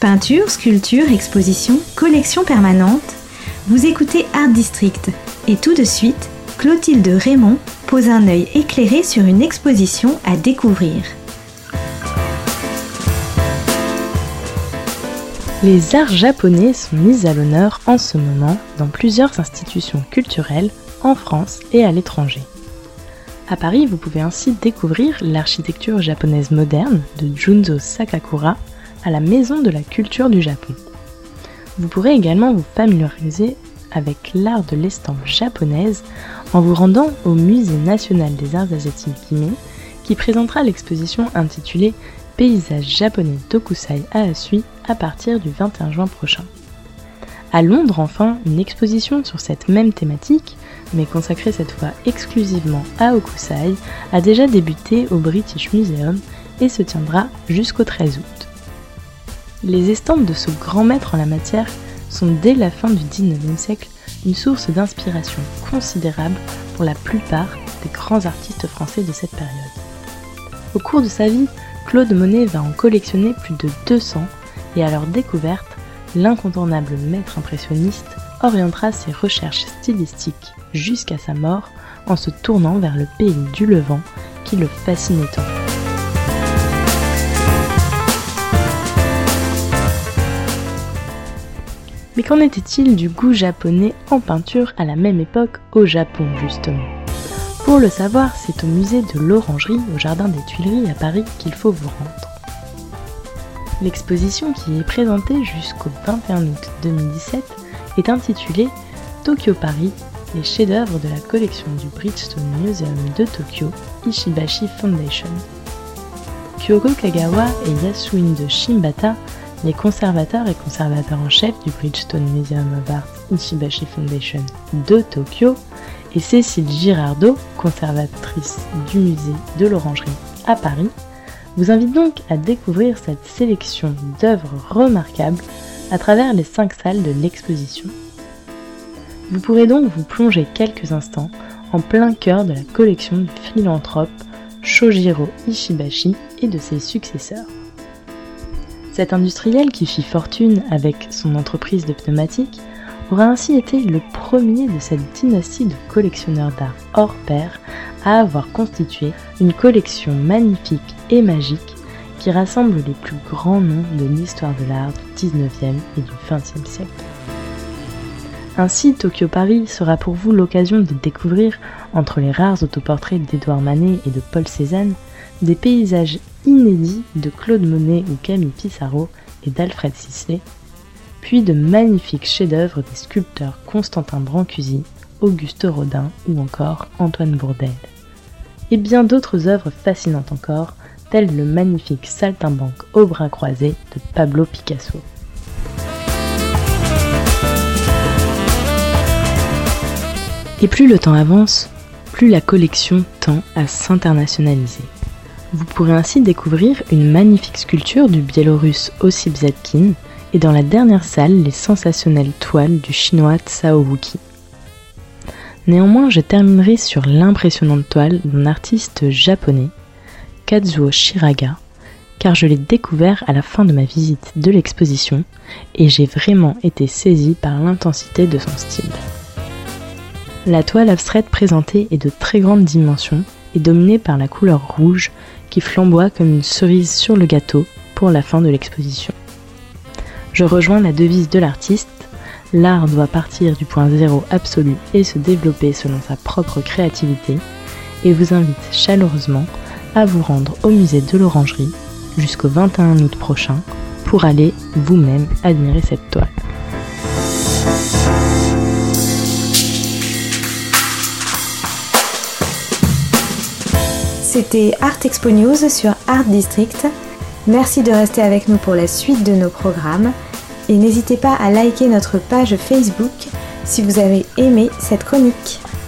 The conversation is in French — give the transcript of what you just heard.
Peinture, sculpture, exposition, collection permanente. Vous écoutez Art District et tout de suite, Clotilde Raymond pose un œil éclairé sur une exposition à découvrir. Les arts japonais sont mis à l'honneur en ce moment dans plusieurs institutions culturelles en France et à l'étranger. À Paris, vous pouvez ainsi découvrir l'architecture japonaise moderne de Junzo Sakakura à la Maison de la Culture du Japon. Vous pourrez également vous familiariser avec l'art de l'estampe japonaise en vous rendant au Musée national des arts asiatiques Gimei qui présentera l'exposition intitulée Paysages japonais Tokusai à Asui à partir du 21 juin prochain. À Londres, enfin, une exposition sur cette même thématique, mais consacrée cette fois exclusivement à Hokusai, a déjà débuté au British Museum et se tiendra jusqu'au 13 août. Les estampes de ce grand maître en la matière sont dès la fin du XIXe siècle une source d'inspiration considérable pour la plupart des grands artistes français de cette période. Au cours de sa vie, Claude Monet va en collectionner plus de 200 et à leur découverte, l'incontournable maître impressionniste orientera ses recherches stylistiques jusqu'à sa mort en se tournant vers le pays du Levant qui le fascinait tant. Mais qu'en était-il du goût japonais en peinture à la même époque au Japon justement ? Pour le savoir, c'est au musée de l'Orangerie au Jardin des Tuileries à Paris qu'il faut vous rendre. L'exposition qui est présentée jusqu'au 21 août 2017 est intitulée Tokyo Paris, les chefs-d'œuvre de la collection du Bridgestone Museum de Tokyo, Ishibashi Foundation. Kyogo Kagawa et Yasuhide Shimbata, les conservateurs et conservateurs en chef du Bridgestone Museum of Art Ishibashi Foundation de Tokyo, et Cécile Girardot, conservatrice du musée de l'Orangerie à Paris, vous invitent donc à découvrir cette sélection d'œuvres remarquables à travers les 5 salles de l'exposition. Vous pourrez donc vous plonger quelques instants en plein cœur de la collection du philanthrope Shojiro Ishibashi et de ses successeurs. Cet industriel qui fit fortune avec son entreprise de pneumatiques aura ainsi été le premier de cette dynastie de collectionneurs d'art hors pair à avoir constitué une collection magnifique et magique qui rassemble les plus grands noms de l'histoire de l'art du 19e et du 20e siècle. Ainsi, Tokyo Paris sera pour vous l'occasion de découvrir, entre les rares autoportraits d'Édouard Manet et de Paul Cézanne, des paysages inédits de Claude Monet ou Camille Pissarro et d'Alfred Sisley, puis de magnifiques chefs-d'œuvre des sculpteurs Constantin Brancusi, Auguste Rodin ou encore Antoine Bourdelle. Et bien d'autres œuvres fascinantes encore, telles le magnifique saltimbanque aux bras croisés de Pablo Picasso. Et plus le temps avance, plus la collection tend à s'internationaliser. Vous pourrez ainsi découvrir une magnifique sculpture du Biélorusse Ossip Zadkine et dans la dernière salle les sensationnelles toiles du chinois Tsao Wuki. Néanmoins, je terminerai sur l'impressionnante toile d'un artiste japonais, Kazuo Shiraga, car je l'ai découvert à la fin de ma visite de l'exposition et j'ai vraiment été saisie par l'intensité de son style. La toile abstraite présentée est de très grande dimension et dominée par la couleur rouge qui flamboie comme une cerise sur le gâteau pour la fin de l'exposition. Je rejoins la devise de l'artiste, l'art doit partir du point zéro absolu et se développer selon sa propre créativité, et vous invite chaleureusement à vous rendre au musée de l'Orangerie jusqu'au 21 août prochain pour aller vous-même admirer cette toile. C'était Art Expo News sur Art District. Merci de rester avec nous pour la suite de nos programmes et n'hésitez pas à liker notre page Facebook si vous avez aimé cette chronique.